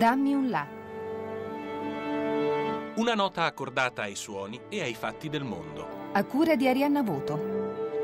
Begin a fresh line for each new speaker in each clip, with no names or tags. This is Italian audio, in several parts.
Dammi un La.
Una nota accordata ai suoni e ai fatti del mondo.
A cura di Arianna Voto.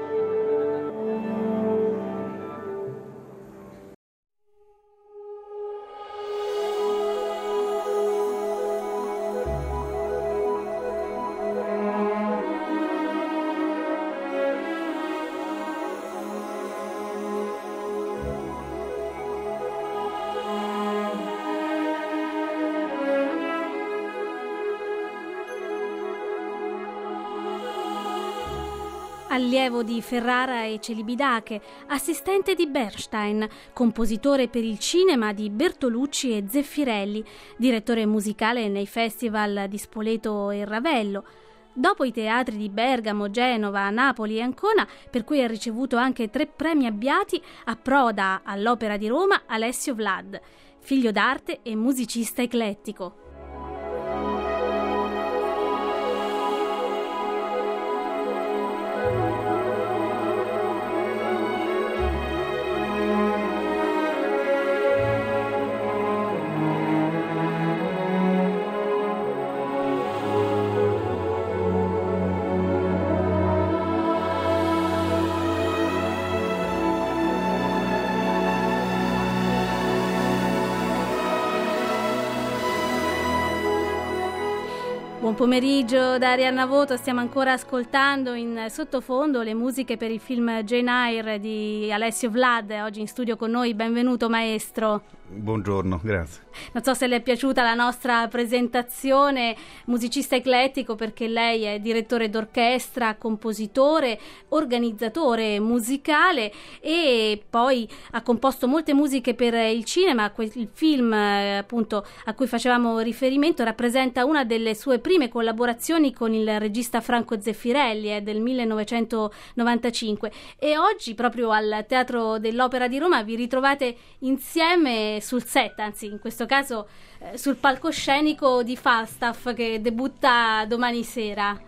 Allievo di Ferrara e Celibidache, assistente di Bernstein, compositore per il cinema di Bertolucci e Zeffirelli, direttore musicale nei festival di Spoleto e Ravello. Dopo i teatri di Bergamo, Genova, Napoli e Ancona, per cui ha ricevuto anche 3 premi Abbiati, approda all'Opera di Roma Alessio Vlad, figlio d'arte e musicista eclettico. Buon pomeriggio da Arianna Voto, stiamo ancora ascoltando in sottofondo le musiche per il film Jane Eyre di Alessio Vlad, oggi in studio con noi. Benvenuto maestro.
Buongiorno, grazie.
Non so se le è piaciuta la nostra presentazione, musicista eclettico perché lei è direttore d'orchestra, compositore, organizzatore musicale e poi ha composto molte musiche per il cinema. Il film appunto a cui facevamo riferimento rappresenta una delle sue prime collaborazioni con il regista Franco Zeffirelli del 1995 e oggi proprio al Teatro dell'Opera di Roma vi ritrovate insieme sul set, anzi in questo caso sul palcoscenico di Falstaff che debutta domani sera.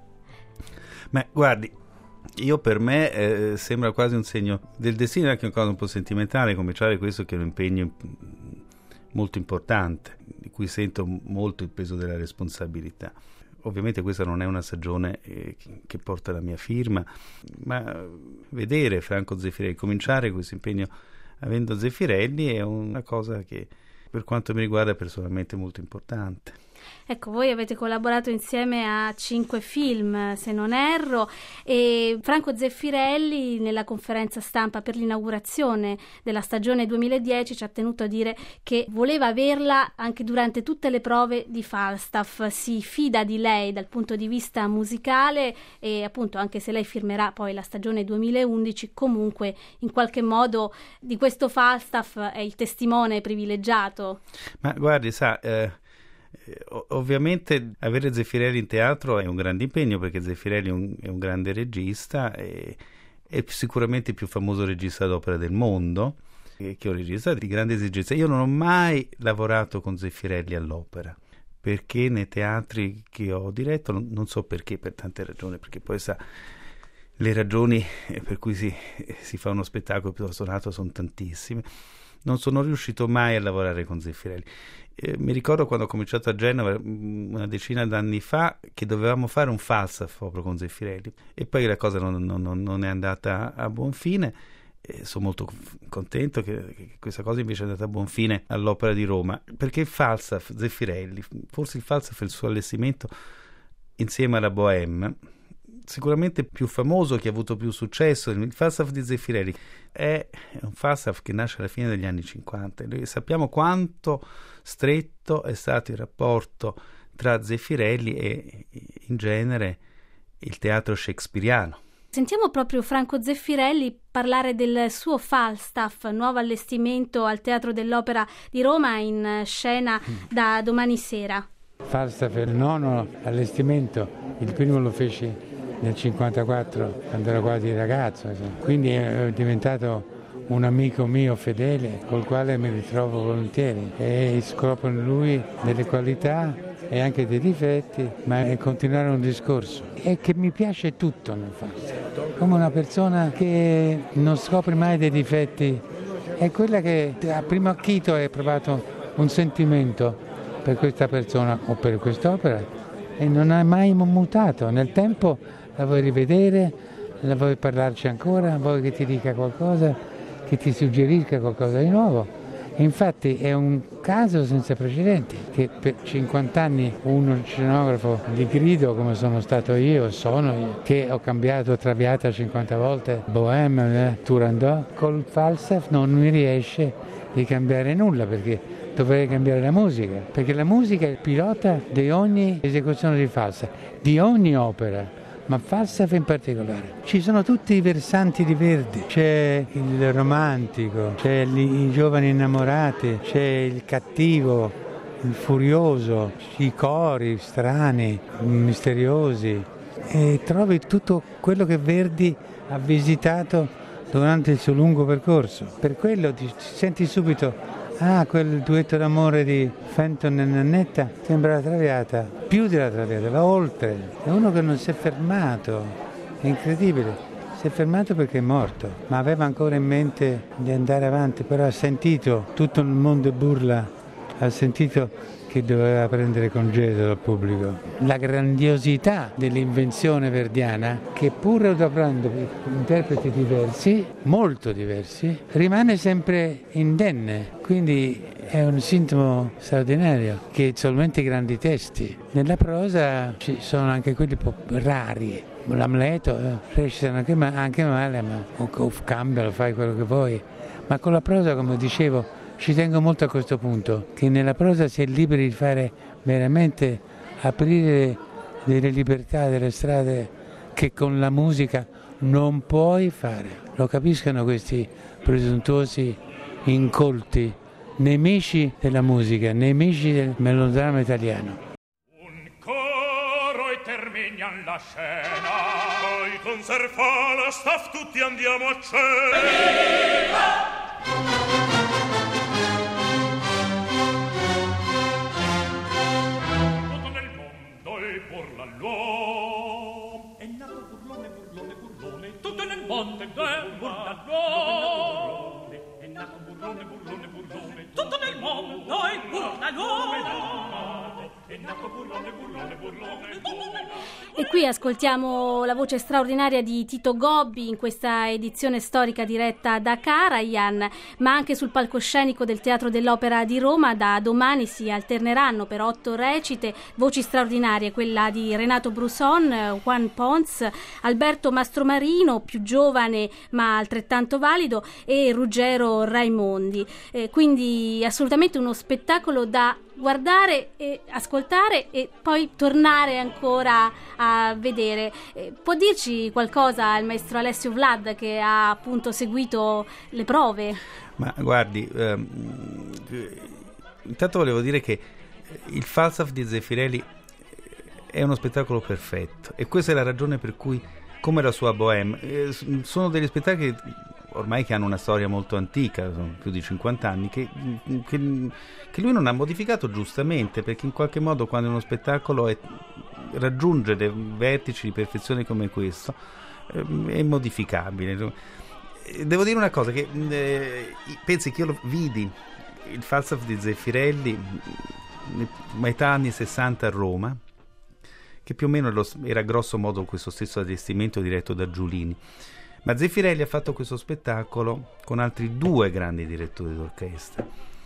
Ma guardi, io per me sembra quasi un segno del destino, anche una cosa un po' sentimentale cominciare questo che è un impegno molto importante, di cui sento molto il peso della responsabilità. Ovviamente questa non è una stagione che porta la mia firma, ma vedere Franco Zeffirelli, cominciare questo impegno avendo Zeffirelli è una cosa che per quanto mi riguarda è personalmente molto importante.
Ecco, voi avete collaborato insieme a 5 film, se non erro, e Franco Zeffirelli nella conferenza stampa per l'inaugurazione della stagione 2010 ci ha tenuto a dire che voleva averla anche durante tutte le prove di Falstaff, si fida di lei dal punto di vista musicale e appunto anche se lei firmerà poi la stagione 2011, comunque in qualche modo di questo Falstaff è il testimone privilegiato.
Ma guardi, sa... ovviamente avere Zeffirelli in teatro è un grande impegno perché Zeffirelli è un grande regista e è sicuramente il più famoso regista d'opera del mondo, che è un regista di grande esigenza. Io non ho mai lavorato con Zeffirelli all'opera perché nei teatri che ho diretto, non so perché, per tante ragioni, perché poi sa le ragioni per cui si fa uno spettacolo piuttosto nato sono tantissime. Non sono riuscito mai a lavorare con Zeffirelli. Mi ricordo quando ho cominciato a Genova una decina d'anni fa che dovevamo fare un Falstaff proprio con Zeffirelli e poi la cosa non è andata a buon fine. Sono molto contento che questa cosa invece è andata a buon fine all'Opera di Roma, perché il Falstaff Zeffirelli, forse il Falstaff è il suo allestimento insieme alla Bohème sicuramente più famoso, che ha avuto più successo. Il Falstaff di Zeffirelli è un Falstaff che nasce alla fine degli anni 50. Noi sappiamo quanto stretto è stato il rapporto tra Zeffirelli e in genere il teatro shakespeariano.
Sentiamo proprio Franco Zeffirelli parlare del suo Falstaff, nuovo allestimento al Teatro dell'Opera di Roma, in scena da domani sera.
Falstaff è il 9° allestimento, il primo lo feci nel 1954 quando ero quasi ragazzo, quindi è diventato un amico mio fedele col quale mi ritrovo volentieri e scopro in lui delle qualità e anche dei difetti, ma è continuare un discorso e che mi piace tutto nel Falstaff, come una persona che non scopre mai dei difetti, è quella che a primo acchito hai provato un sentimento per questa persona o per quest'opera e non è mai mutato. Nel tempo la vuoi rivedere, la vuoi parlarci ancora, vuoi che ti dica qualcosa, che ti suggerisca qualcosa di nuovo. Infatti è un caso senza precedenti che per 50 anni uno scenografo di grido come sono io, che ho cambiato Traviata 50 volte, Bohème, Turandot, col Falstaff non mi riesce di cambiare nulla perché dovrei cambiare la musica, perché la musica è il pilota di ogni esecuzione di Falstaff, di ogni opera. Ma Falstaff in particolare. Ci sono tutti i versanti di Verdi, c'è il romantico, c'è i giovani innamorati, c'è il cattivo, il furioso, i cori strani, misteriosi e trovi tutto quello che Verdi ha visitato durante il suo lungo percorso. Per quello ti senti subito quel duetto d'amore di Fenton e Nannetta sembra la Traviata, più della Traviata, va oltre. È uno che non si è fermato, è incredibile. Si è fermato perché è morto, ma aveva ancora in mente di andare avanti, però ha sentito, tutto il mondo burla, ha sentito che doveva prendere congedo dal pubblico. La grandiosità dell'invenzione verdiana, che pur adoperando interpreti diversi, molto diversi, rimane sempre indenne. Quindi è un sintomo straordinario che solamente i grandi testi. Nella prosa ci sono anche quelli un po' rari. L'Amleto recitano anche male, o cambia, lo fai quello che vuoi. Ma con la prosa, come dicevo, ci tengo molto a questo punto, che nella prosa si è liberi di fare veramente, aprire delle libertà, delle strade che con la musica non puoi fare. Lo capiscono questi presuntuosi incolti, nemici della musica, nemici del melodramma italiano.
Un coro e terminiamo la scena, poi con Serfala staff tutti andiamo a cena. Monte del burlone, è nato burlone, tutto nel mondo il burlone, è nato burlone.
E qui ascoltiamo la voce straordinaria di Tito Gobbi in questa edizione storica diretta da Karajan, ma anche sul palcoscenico del Teatro dell'Opera di Roma. Da domani si alterneranno per 8 recite voci straordinarie, quella di Renato Brusson, Juan Pons, Alberto Mastromarino, più giovane ma altrettanto valido, e Ruggero Raimondi. Quindi assolutamente uno spettacolo da guardare e ascoltare e poi tornare ancora a vedere. Può dirci qualcosa il maestro Alessio Vlad, che ha appunto seguito le prove?
Ma guardi, intanto volevo dire che il Falstaff di Zeffirelli è uno spettacolo perfetto e questa è la ragione per cui, come la sua Bohème, sono degli spettacoli ormai che hanno una storia molto antica, sono più di 50 anni, che lui non ha modificato giustamente, perché in qualche modo quando uno spettacolo raggiunge dei vertici di perfezione come questo è modificabile. Devo dire una cosa, che pensi che io lo vidi il Falstaff di Zeffirelli metà anni 60 a Roma, che più o meno era grosso modo questo stesso allestimento diretto da Giulini. Ma Zeffirelli ha fatto questo spettacolo con altri 2 grandi direttori d'orchestra,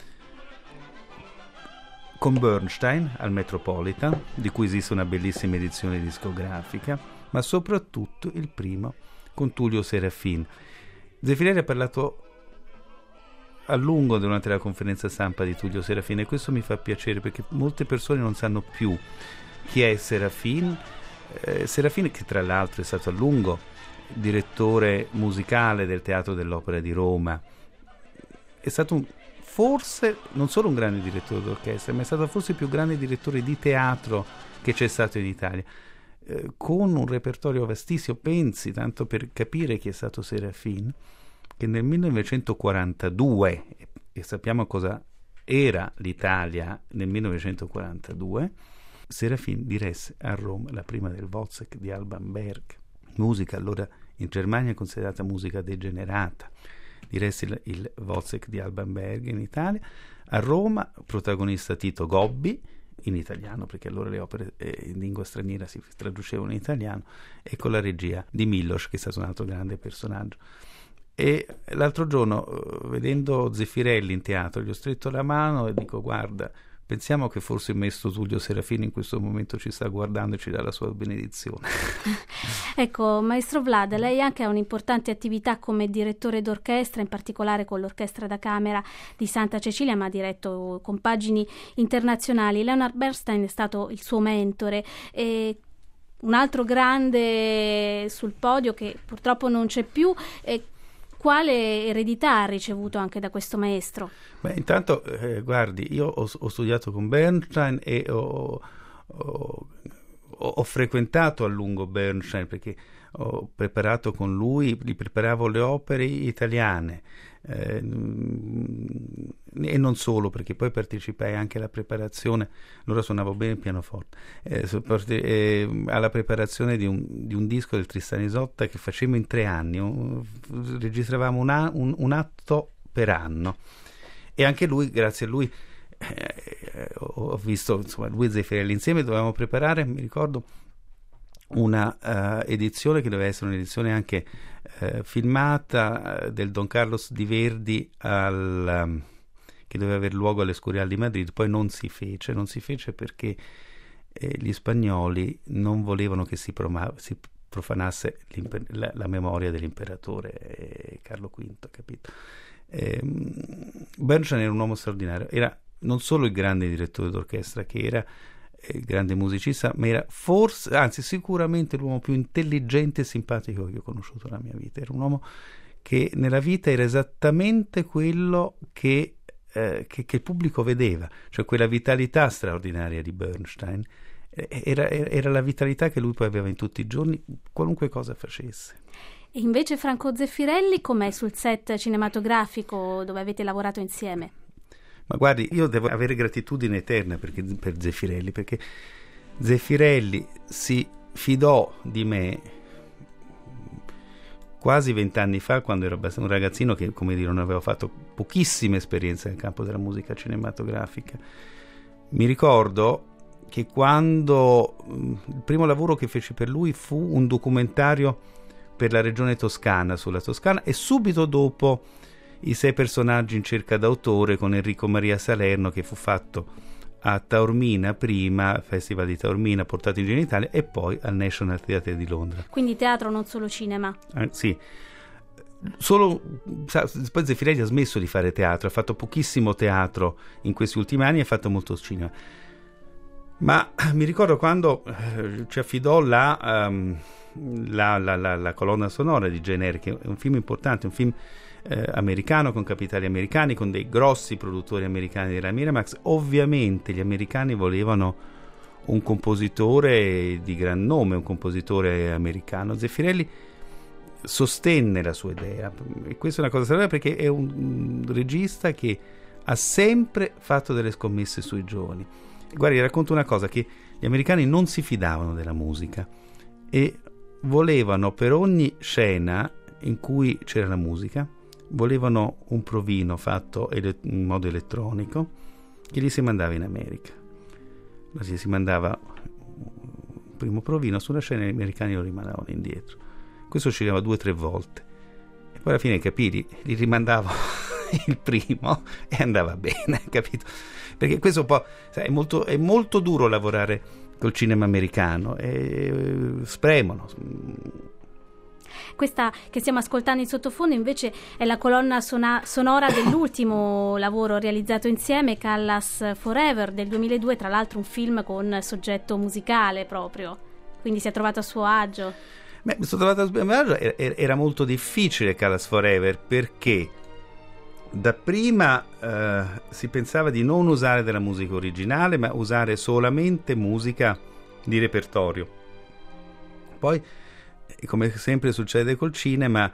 con Bernstein al Metropolitan, di cui esiste una bellissima edizione discografica, ma soprattutto il primo con Tullio Serafin. Zeffirelli ha parlato a lungo durante la conferenza stampa di Tullio Serafin, e questo mi fa piacere perché molte persone non sanno più chi è Serafin. Serafin, che tra l'altro è stato a lungo direttore musicale del Teatro dell'Opera di Roma, è stato forse non solo un grande direttore d'orchestra, ma è stato forse il più grande direttore di teatro che c'è stato in Italia, con un repertorio vastissimo. Pensi, tanto per capire chi è stato Serafin, che nel 1942, e sappiamo cosa era l'Italia nel 1942, Serafin diresse a Roma la prima del Wozzeck di Alban Berg, musica allora in Germania considerata musica degenerata. Diresse il Wozzeck di Alban Berg in Italia, A Roma, protagonista Tito Gobbi, in italiano, perché allora le opere in lingua straniera si traducevano in italiano, e con la regia di Milos, che è stato un altro grande personaggio. E l'altro giorno, vedendo Zeffirelli in teatro, gli ho stretto la mano e dico: guarda, pensiamo che forse il maestro Tullio Serafini in questo momento ci sta guardando e ci dà la sua benedizione.
Ecco, maestro Vlad, lei anche ha un'importante attività come direttore d'orchestra, in particolare con l'Orchestra da Camera di Santa Cecilia, ma ha diretto compagini internazionali. Leonard Bernstein è stato il suo mentore, e un altro grande sul podio che purtroppo non c'è più. Quale eredità ha ricevuto anche da questo maestro?
Beh, intanto, guardi, io ho studiato con Bernstein e ho frequentato a lungo Bernstein, perché ho preparato con lui, gli preparavo le opere italiane, e non solo, perché poi partecipai anche alla preparazione, allora suonavo bene il pianoforte, alla preparazione di un disco del Tristan Isotta che facemmo in 3 anni, registravamo un atto per anno, e anche lui, grazie a lui, ho visto, insomma, lui e Zeffirelli insieme dovevamo preparare, mi ricordo, una edizione che doveva essere un'edizione anche filmata del Don Carlos di Verdi che doveva aver luogo all'Escurial di Madrid. Poi non si fece perché gli spagnoli non volevano che si profanasse la memoria dell'imperatore Carlo V, capito? Bernstein era un uomo straordinario, era non solo il grande direttore d'orchestra, che era il grande musicista, ma era forse, anzi sicuramente, l'uomo più intelligente e simpatico che ho conosciuto nella mia vita. Era un uomo che nella vita era esattamente quello che il pubblico vedeva, cioè quella vitalità straordinaria di Bernstein era la vitalità che lui poi aveva in tutti i giorni, qualunque cosa facesse.
E invece Franco Zeffirelli com'è sul set cinematografico dove avete lavorato insieme?
Ma guardi, io devo avere gratitudine eterna per Zeffirelli, perché Zeffirelli si fidò di me quasi 20 anni fa, quando ero un ragazzino che, come dire, non avevo fatto pochissime esperienze nel campo della musica cinematografica. Mi ricordo che quando il primo lavoro che feci per lui fu un documentario per la regione toscana, sulla Toscana, e subito dopo I 6 personaggi in cerca d'autore con Enrico Maria Salerno, che fu fatto a Taormina prima, Festival di Taormina, portato in giro in Italia, e poi al National Theatre di Londra.
Quindi teatro, non solo cinema.
Sì. Poi Zeffirelli ha smesso di fare teatro, ha fatto pochissimo teatro in questi ultimi anni, ha fatto molto cinema. Ma mi ricordo quando ci affidò la colonna sonora di Jane Eyre, che è un film importante, un film americano, con capitali americani, con dei grossi produttori americani della Miramax. Ovviamente gli americani volevano un compositore di gran nome, un compositore americano. Zeffirelli sostenne la sua idea, e questa è una cosa straordinaria, perché è un regista che ha sempre fatto delle scommesse sui giovani. Guardi, racconto una cosa, che gli americani non si fidavano della musica e volevano, per ogni scena in cui c'era la musica, volevano un provino fatto in modo elettronico che gli si mandava in America. Allora si mandava un primo provino sulla scena e gli americani lo rimandavano indietro. Questo ci arrivava 2 o 3 volte e poi alla fine capì, gli rimandavo il primo e andava bene, capito? Perché questo un po', sai, è molto duro lavorare col cinema americano, e spremono.
Questa che stiamo ascoltando in sottofondo invece è la colonna sonora dell'ultimo lavoro realizzato insieme, Callas Forever, del 2002, tra l'altro un film con soggetto musicale proprio, quindi si è trovato a suo agio.
Beh, mi sono trovato a mio agio. Era molto difficile Callas Forever, perché dapprima si pensava di non usare della musica originale, ma usare solamente musica di repertorio. Poi, come sempre succede col cinema,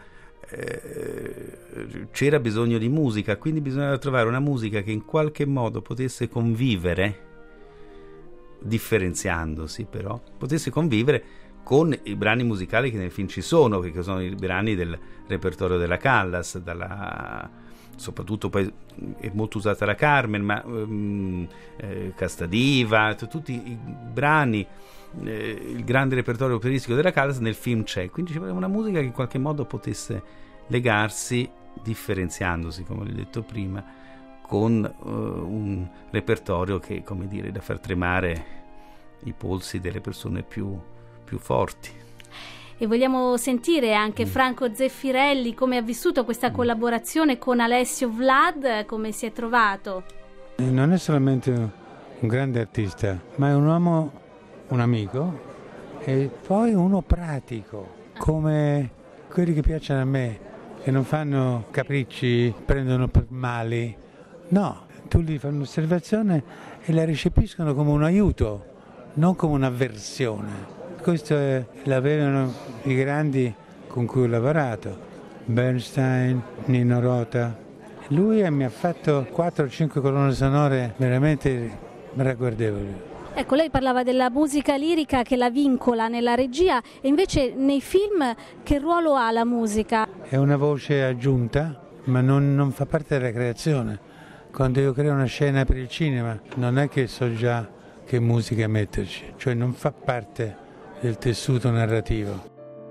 c'era bisogno di musica, quindi bisognava trovare una musica che in qualche modo potesse convivere, differenziandosi però, potesse convivere con i brani musicali che nel film ci sono, che sono i brani del repertorio della Callas, soprattutto poi è molto usata la Carmen, ma Casta Diva, tutti i brani, il grande repertorio operistico della Callas nel film c'è, quindi ci voleva una musica che in qualche modo potesse legarsi, differenziandosi, come ho detto prima, con un repertorio che, come dire, da far tremare i polsi delle persone più forti.
E vogliamo sentire anche Franco Zeffirelli come ha vissuto questa collaborazione con Alessio Vlad, come si è trovato?
Non è solamente un grande artista, ma è un uomo, un amico e poi uno pratico, come quelli che piacciono a me, che non fanno capricci, prendono per mali. No, tu gli fai un'osservazione e la recepiscono come un aiuto, non come un'avversione. Questo l'avevano i grandi con cui ho lavorato, Bernstein, Nino Rota. Lui mi ha fatto 4 o 5 colonne sonore veramente ragguardevoli.
Ecco, lei parlava della musica lirica che la vincola nella regia, e invece nei film che ruolo ha la musica?
È una voce aggiunta, ma non fa parte della creazione. Quando io creo una scena per il cinema, non è che so già che musica metterci, cioè non fa parte del tessuto narrativo.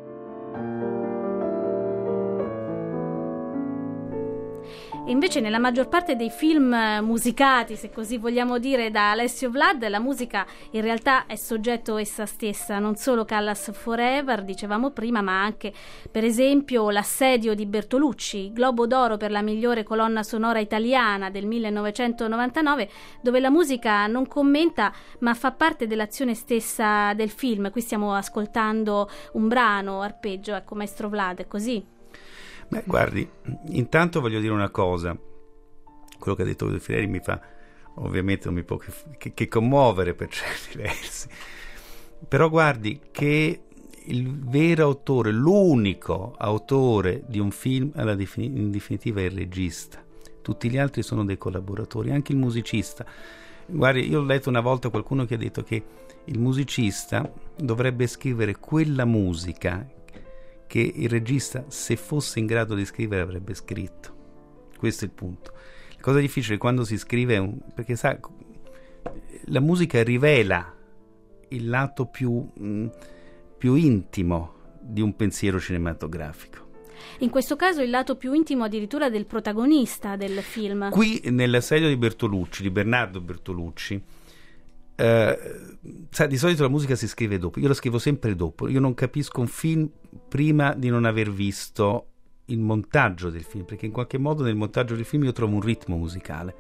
E invece nella maggior parte dei film musicati, se così vogliamo dire, da Alessio Vlad, la musica in realtà è soggetto essa stessa, non solo Callas Forever, dicevamo prima, ma anche per esempio L'assedio di Bertolucci, Globo d'Oro per la migliore colonna sonora italiana del 1999, dove la musica non commenta ma fa parte dell'azione stessa del film. Qui stiamo ascoltando un brano, arpeggio, ecco, maestro Vlad, è così?
Beh, guardi, intanto voglio dire una cosa. Quello che ha detto Zeffirelli mi fa, ovviamente non mi può che commuovere per certi versi, però guardi che il vero autore, l'unico autore di un film in definitiva è il regista, tutti gli altri sono dei collaboratori, anche il musicista. Guardi, io ho letto una volta qualcuno che ha detto che il musicista dovrebbe scrivere quella musica che il regista, se fosse in grado di scrivere, avrebbe scritto. Questo è il punto. La cosa difficile quando si scrive perché sa, la musica rivela il lato più intimo di un pensiero cinematografico.
In questo caso il lato più intimo addirittura del protagonista del film.
Qui nell'assedio di Bertolucci, di Bernardo Bertolucci, sa, di solito la musica si scrive dopo, io la scrivo sempre dopo, io non capisco un film prima di non aver visto il montaggio del film, perché in qualche modo nel montaggio del film io trovo un ritmo musicale.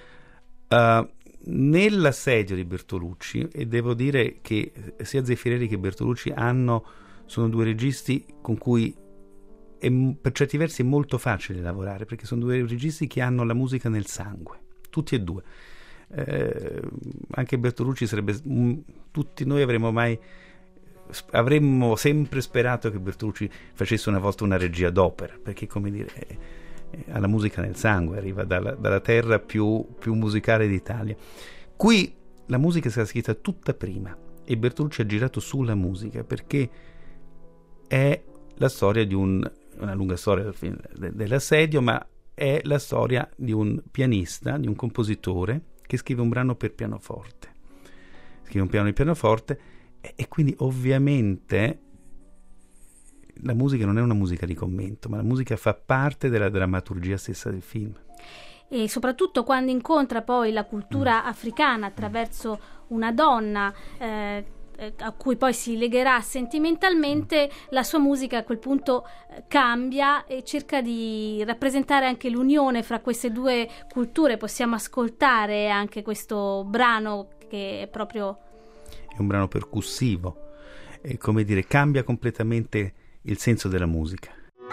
Nell'assedio di Bertolucci, e devo dire che sia Zeffirelli che Bertolucci sono due registi con cui per certi versi è molto facile lavorare, perché sono due registi che hanno la musica nel sangue, tutti e due. Anche Bertolucci tutti noi avremmo sempre sperato che Bertolucci facesse una volta una regia d'opera, perché, come dire, ha la musica nel sangue, arriva dalla terra più musicale d'Italia. Qui la musica è stata scritta tutta prima e Bertolucci ha girato sulla musica, perché è la storia di una lunga storia dell'assedio, ma è la storia di un pianista, di un compositore che scrive un brano per pianoforte, scrive un piano di pianoforte, e quindi ovviamente la musica non è una musica di commento, ma la musica fa parte della drammaturgia stessa del film.
E soprattutto quando incontra poi la cultura africana attraverso una donna a cui poi si legherà sentimentalmente, la sua musica a quel punto cambia e cerca di rappresentare anche l'unione fra queste due culture. Possiamo ascoltare anche questo brano che è
un brano percussivo, e, come dire, cambia completamente il senso della musica.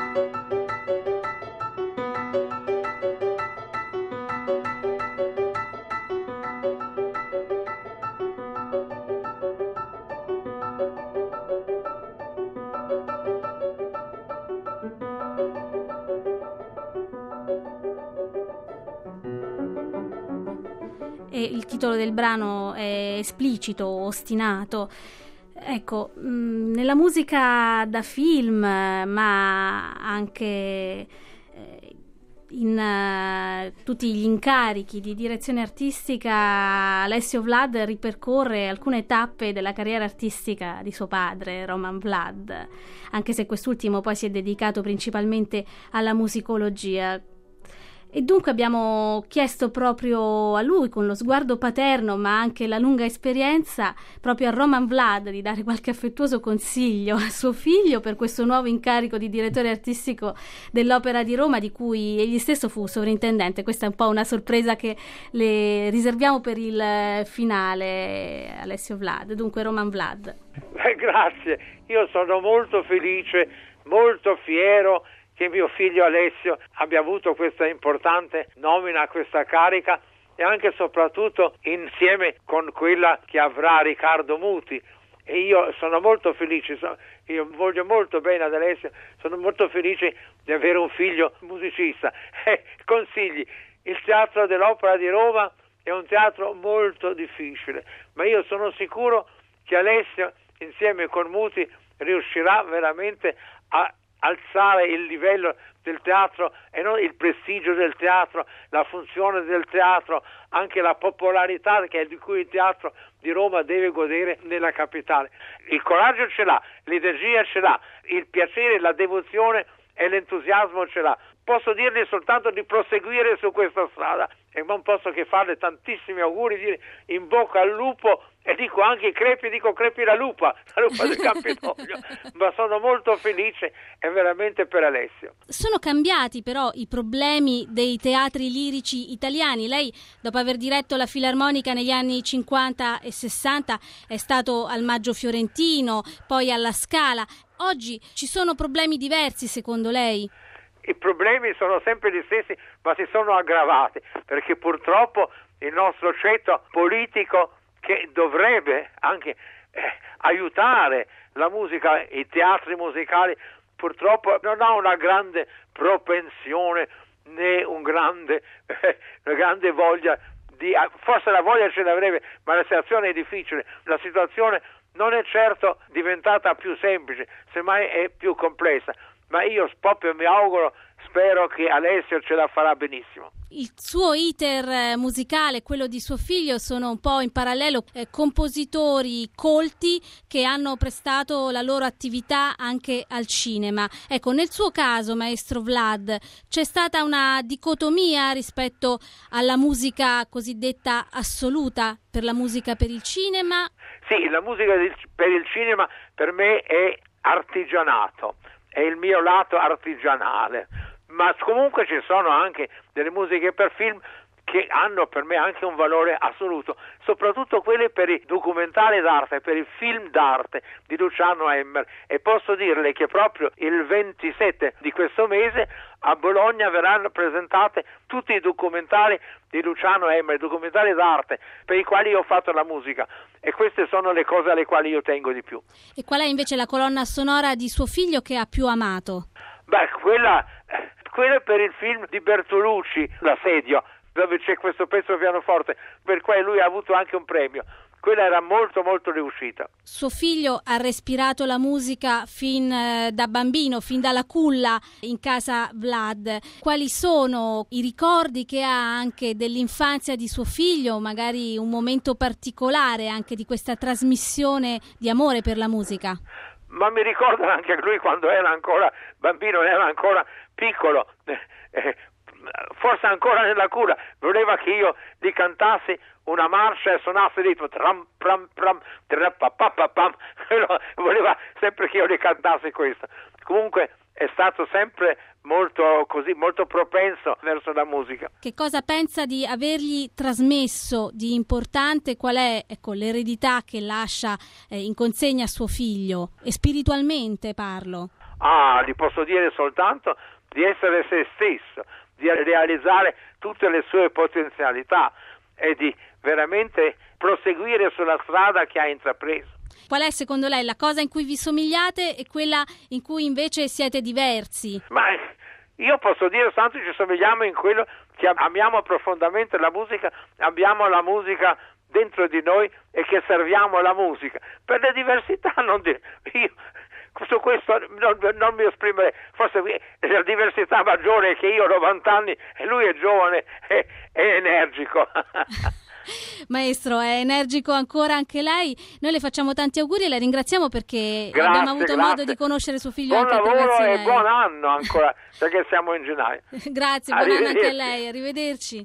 E il titolo del brano è esplicito, ostinato. Ecco, nella musica da film, ma anche In tutti gli incarichi di direzione artistica Alessio Vlad ripercorre alcune tappe della carriera artistica di suo padre, Roman Vlad, anche se quest'ultimo poi si è dedicato principalmente alla musicologia. E dunque abbiamo chiesto proprio a lui, con lo sguardo paterno ma anche la lunga esperienza, proprio a Roman Vlad, di dare qualche affettuoso consiglio a suo figlio per questo nuovo incarico di direttore artistico dell'Opera di Roma, di cui egli stesso fu sovrintendente. Questa è un po' una sorpresa che le riserviamo per il finale, Alessio Vlad. Dunque Roman Vlad.
Grazie, io sono molto felice, molto fiero che mio figlio Alessio abbia avuto questa importante nomina a questa carica, e anche e soprattutto insieme con quella che avrà Riccardo Muti. E io sono molto felice, io voglio molto bene ad Alessio, sono molto felice di avere un figlio musicista. Consigli: il Teatro dell'Opera di Roma è un teatro molto difficile, ma io sono sicuro che Alessio insieme con Muti riuscirà veramente a alzare il livello del teatro, e non il prestigio del teatro, la funzione del teatro, anche la popolarità di cui il teatro di Roma deve godere nella capitale. Il coraggio ce l'ha, l'energia ce l'ha, il piacere, la devozione e l'entusiasmo ce l'ha. Posso dirgli soltanto di proseguire su questa strada, e non posso che farle tantissimi auguri, dire in bocca al lupo, e dico anche crepi la lupa del Campidoglio. Ma sono molto felice, e veramente per Alessio.
Sono cambiati però i problemi dei teatri lirici italiani. Lei, dopo aver diretto la Filarmonica negli anni 50 e 60, è stato al Maggio Fiorentino, poi alla Scala. Oggi ci sono problemi diversi secondo lei?
I problemi sono sempre gli stessi, ma si sono aggravati, perché purtroppo il nostro ceto politico, che dovrebbe anche aiutare la musica, i teatri musicali, purtroppo non ha una grande propensione né una grande voglia di, forse la voglia ce l'avrebbe, ma la situazione è difficile, la situazione non è certo diventata più semplice, semmai è più complessa. Ma io proprio mi auguro, spero che Alessio ce la farà benissimo.
Il suo iter musicale e quello di suo figlio sono un po' in parallelo, compositori colti che hanno prestato la loro attività anche al cinema. Ecco, nel suo caso, maestro Vlad, c'è stata una dicotomia rispetto alla musica cosiddetta assoluta, per la musica per il cinema?
Sì, la musica per il cinema per me è artigianato. È il mio lato artigianale, ma comunque ci sono anche delle musiche per film che hanno per me anche un valore assoluto, soprattutto quelle per i documentari d'arte, per i film d'arte di Luciano Emmer, e posso dirle che proprio il 27 di questo mese a Bologna verranno presentate tutti i documentari di Luciano Emmer, documentari d'arte per i quali io ho fatto la musica, e queste sono le cose alle quali io tengo di più.
E qual è invece la colonna sonora di suo figlio che ha più amato?
Beh, quella per il film di Bertolucci, L'assedio, dove c'è questo pezzo pianoforte, per cui lui ha avuto anche un premio. Quella era molto molto riuscita.
Suo figlio ha respirato la musica fin da bambino, fin dalla culla in casa Vlad. Quali sono i ricordi che ha anche dell'infanzia di suo figlio, magari un momento particolare anche di questa trasmissione di amore per la musica?
Ma mi ricordo anche lui quando era ancora bambino, era ancora piccolo, forse ancora nella culla, voleva che io gli cantassi una marcia e suonasse il ritmo, tram pram pram trapapapapam, voleva sempre che io gli cantassi questo. Comunque è stato sempre molto propenso verso la musica.
Che cosa pensa di avergli trasmesso di importante? Qual è, l'eredità che lascia in consegna a suo figlio, e spiritualmente parlo?
Gli posso dire soltanto di essere se stesso, di realizzare tutte le sue potenzialità e di veramente proseguire sulla strada che ha intrapreso.
Qual è secondo lei la cosa in cui vi somigliate e quella in cui invece siete diversi?
Ma io posso dire soltanto che ci somigliamo in quello che amiamo profondamente la musica, abbiamo la musica dentro di noi e che serviamo la musica. Per le diversità su questo non mi esprimerei, forse la diversità maggiore è che io ho 90 anni e lui è giovane e energico.
Maestro, è energico ancora anche lei. Noi le facciamo tanti auguri e la ringraziamo perché
Grazie,
abbiamo avuto modo di conoscere suo figlio
buon
anche attraverso
lavoro
lei.
e buon anno ancora, perché siamo in gennaio.
Grazie, buon anno anche a lei, arrivederci.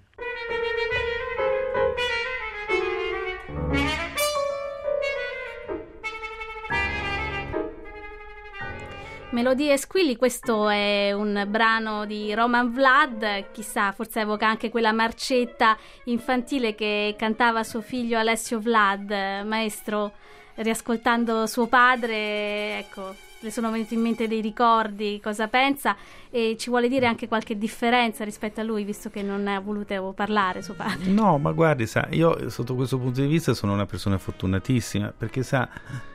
Melodie e squilli, questo è un brano di Roman Vlad, chissà, forse evoca anche quella marcetta infantile che cantava suo figlio Alessio Vlad. Maestro, riascoltando suo padre, ecco, le sono venuti in mente dei ricordi, cosa pensa, e ci vuole dire anche qualche differenza rispetto a lui, visto che non ha voluto parlare suo padre.
No, ma guardi, sa, io sotto questo punto di vista sono una persona fortunatissima, perché sa...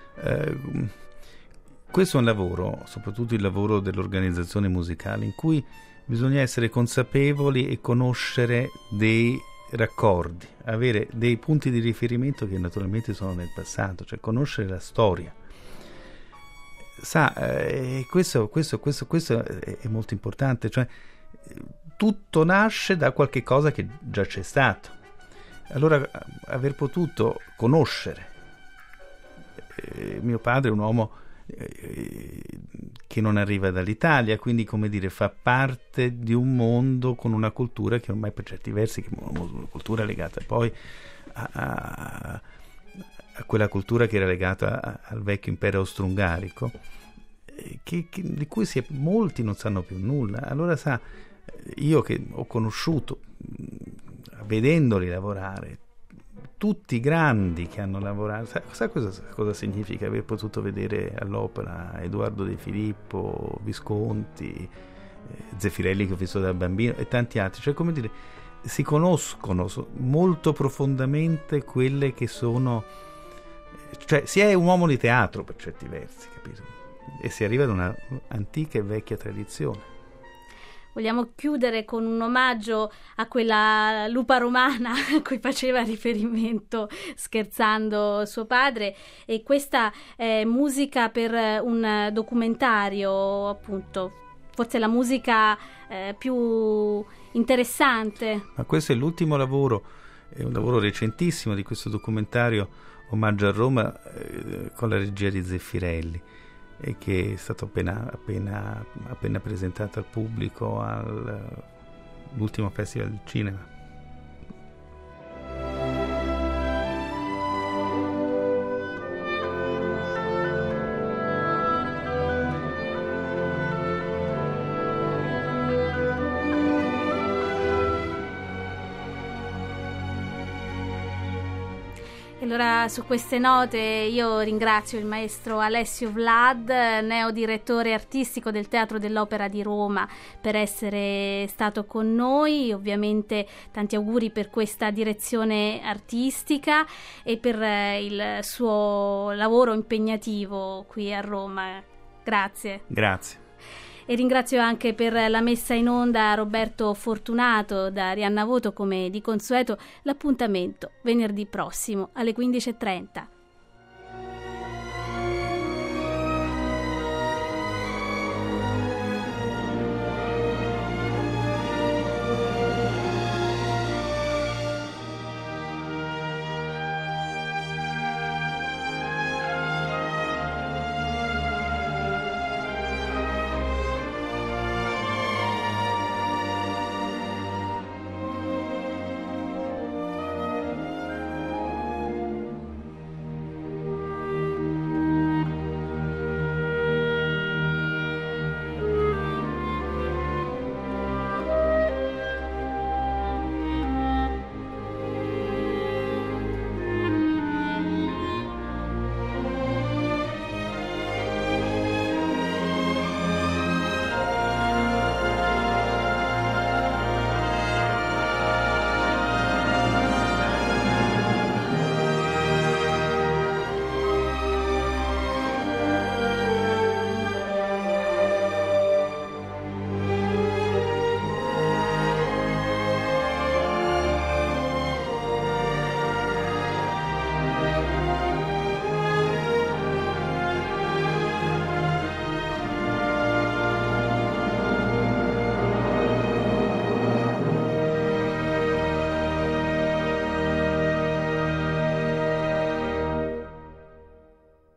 questo è un lavoro, soprattutto il lavoro dell'organizzazione musicale, in cui bisogna essere consapevoli e conoscere dei raccordi, avere dei punti di riferimento che naturalmente sono nel passato, cioè conoscere la storia. Sa, questo è molto importante, cioè tutto nasce da qualche cosa che già c'è stato. Allora, aver potuto conoscere mio padre è un uomo che non arriva dall'Italia, quindi come dire fa parte di un mondo con una cultura che ormai per certi versi, che è una cultura legata poi a quella cultura che era legata al vecchio impero austro-ungarico, di cui molti non sanno più nulla. Allora sa, io che ho conosciuto vedendoli lavorare tutti i grandi che hanno lavorato, sa cosa significa aver potuto vedere all'opera Edoardo De Filippo, Visconti, Zeffirelli che ho visto da bambino e tanti altri, cioè come dire, si conoscono molto profondamente quelle che sono, cioè si è un uomo di teatro per certi versi, capito? E si arriva ad una antica e vecchia tradizione.
Vogliamo chiudere con un omaggio a quella lupa romana a cui faceva riferimento scherzando suo padre, e questa è musica per un documentario, appunto, forse la musica più interessante. Ma
questo è l'ultimo lavoro, è un lavoro recentissimo di questo documentario Omaggio a Roma con la regia di Zeffirelli, e che è stato appena presentato al pubblico all'ultimo Festival del Cinema.
Allora, su queste note io ringrazio il maestro Alessio Vlad, neodirettore artistico del Teatro dell'Opera di Roma, per essere stato con noi. Ovviamente tanti auguri per questa direzione artistica e per il suo lavoro impegnativo qui a Roma. Grazie.
Grazie.
E ringrazio anche per la messa in onda Roberto Fortunato da Arianna Voto, come di consueto. L'appuntamento venerdì prossimo alle 15:30.